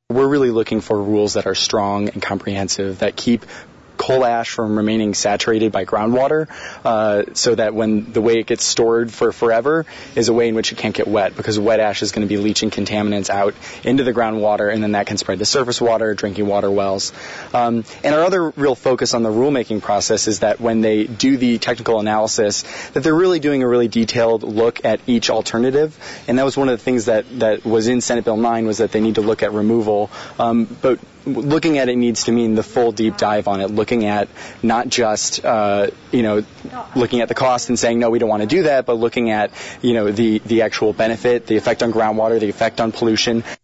We're really looking for rules that are strong and comprehensive, that keep coal ash from remaining saturated by groundwater, so that when the way it gets stored for forever is a way in which it can't get wet, because wet ash is going to be leaching contaminants out into the groundwater, and then that can spread to surface water, drinking water wells. And our other real focus on the rulemaking process is that when they do the technical analysis, that they're really doing a really detailed look at each alternative, and that was one of the things that was in Senate Bill 9, was that they need to look at removal, but looking at it needs to mean the full deep dive on it, looking at not just, looking at the cost and saying, no, we don't want to do that, but looking at, the actual benefit, the effect on groundwater, the effect on pollution,